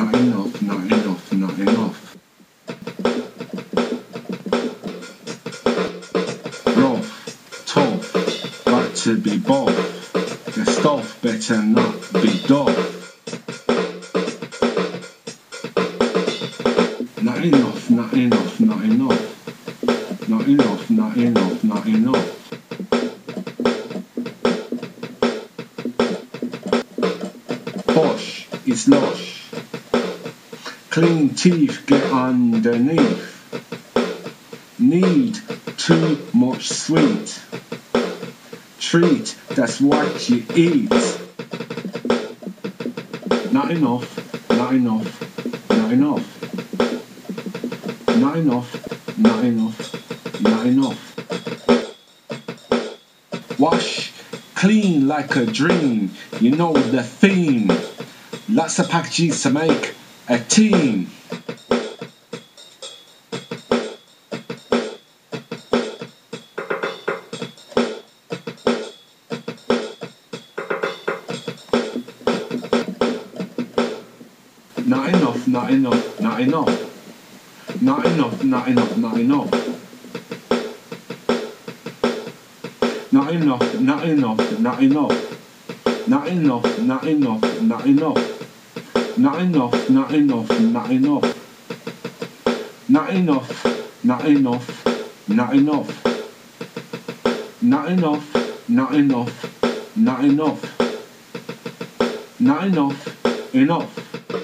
Not enough, not enough, not enough. Rough, tough, got to be both. The stuff better not be duff. Not enough, not enough, not enough. Not enough, not enough, not enough. Posh is lush. Clean teeth get underneath. Need too much sweet. Treat, that's what you eat. Not enough, not enough, not enough. Not enough, not enough, not enough. Wash clean like a dream, you know the theme. Lots of packages to make a team. Not enough, not enough, not enough. Not enough, not enough, not enough. Not enough, not enough, not enough. Not enough, not enough, not enough. Not enough, not enough, not enough. Not enough, not enough, not enough. Not enough, not enough, not enough. Not enough, enough.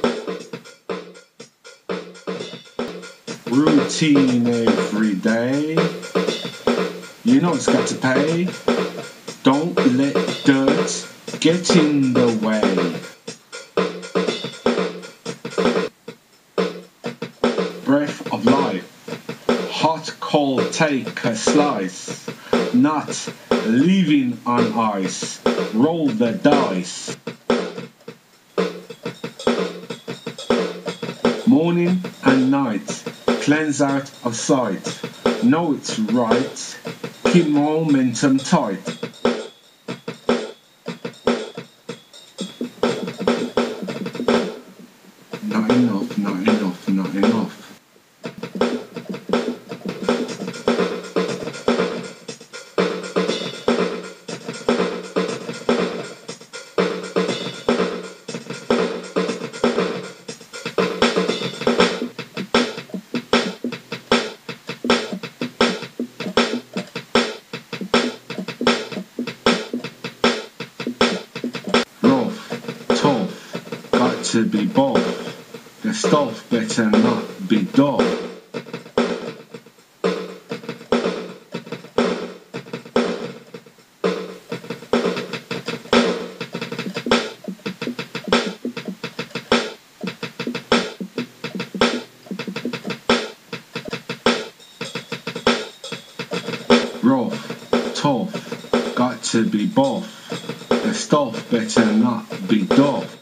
Routine every day. You know it's got to pay. Don't let dirt get in the way. Breath of life. Hot, cold, take a slice. Not leaving on ice. Roll the dice. Morning and night. Cleanse out of sight. Know it's right. Keep momentum tight. Not enough, not enough, not enough. To be both, the stuff better not be dull. Rough, tough, got to be both, the stuff better not be dull.